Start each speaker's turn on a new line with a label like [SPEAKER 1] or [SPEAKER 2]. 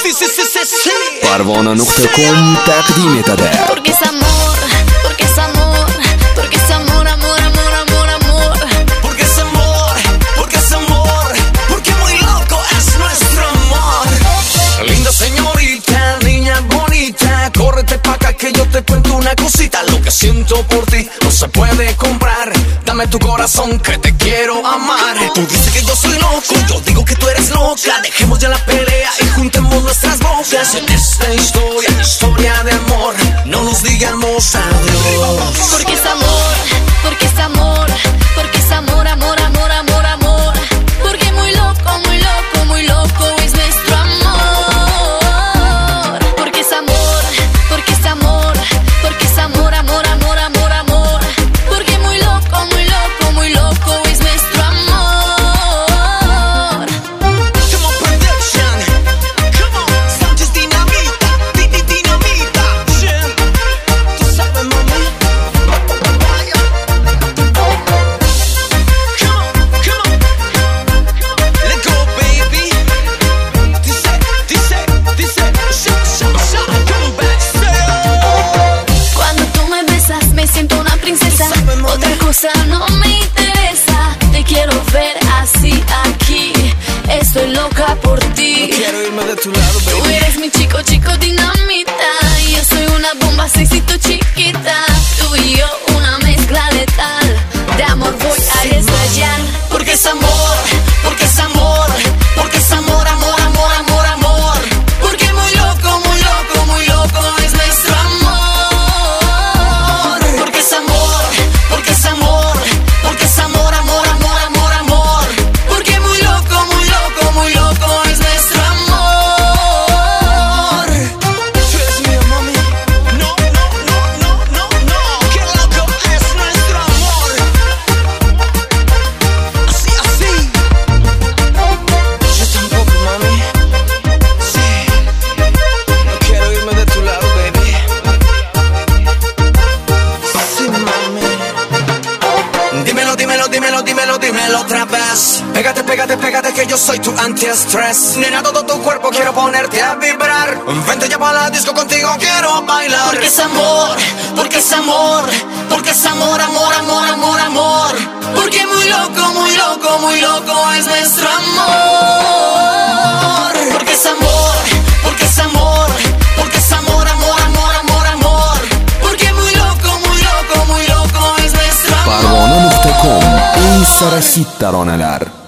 [SPEAKER 1] Parvona.com taqdim etadi.
[SPEAKER 2] Porque es amor, porque es amor, porque es amor, amor, amor, amor, amor.
[SPEAKER 3] Porque es amor, porque es amor, porque muy loco es nuestro amor. Linda señorita, niña bonita, córrete pa' acá que yo te cuento una cosita. Lo que siento por ti no se puede comprar. Dame tu corazón que te quiero amar. Tú dices que yo soy loco, yo digo que tú eres loca. Dejemos ya la pelea y juntemos nuestras bocas. En esta historia, historia de amor, no nos digamos adiós.
[SPEAKER 2] Porque es amor, porque es amor, porque es amor, amor, amor, amor, amor. Porque muy loco, muy loco, muy loco es nuestro amor. Porque es amor, porque es amor, porque es amor, amor, amor, amor, amor. Porque muy loco, muy loco, muy loco es nuestro amor.
[SPEAKER 3] Come on, production. Come on, Sánchez Dinamita, Dinamita. Yeah. Tú sabes, mami. Vaya. Come on, come on. Let go, baby. Dice. Shut. Come back.
[SPEAKER 2] Cuando tú me besas me siento una princesa. Otra cosa no me interesa. Te quiero ver así aquí. Estoy loca por ti.
[SPEAKER 3] Quiero irme de tu lado,
[SPEAKER 2] Tú
[SPEAKER 3] baby.
[SPEAKER 2] eres mi chico, chico dinamita. Y yo soy una bomba, seisito chiquita. Tú y yo una mezcla letal. De amor voy a estallar.
[SPEAKER 3] Porque es amor, porque es amor, porque es amor, amor, amor, amor, amor. Porque muy loco, muy loco, muy loco es nuestro amor. Porque es amor, porque es amor, porque es amor, amor, amor, amor, amor. Porque muy loco, muy loco, muy loco es nuestro amor. Tú eres mía, mami. No. Qué loco es nuestro amor. Así. Yo tampoco, mami. Sí. No quiero irme de tu lado, baby. Sí, mami. Dímelo otra vez. Pégate que yo soy tu antiestrés. Nena, todo tu cuerpo quiero ponerte a vibrar. Vente ya para la disco, contigo quiero bailar. Porque es amor, porque es amor, porque es amor, amor, amor, amor, amor. Porque muy loco, muy loco, muy loco es nuestro amor. Porque es amor, porque es amor, porque es amor, amor, amor, amor, amor. Porque muy loco, muy loco, muy loco es nuestro amor.
[SPEAKER 1] Parvona.com eng sara hit taronalar.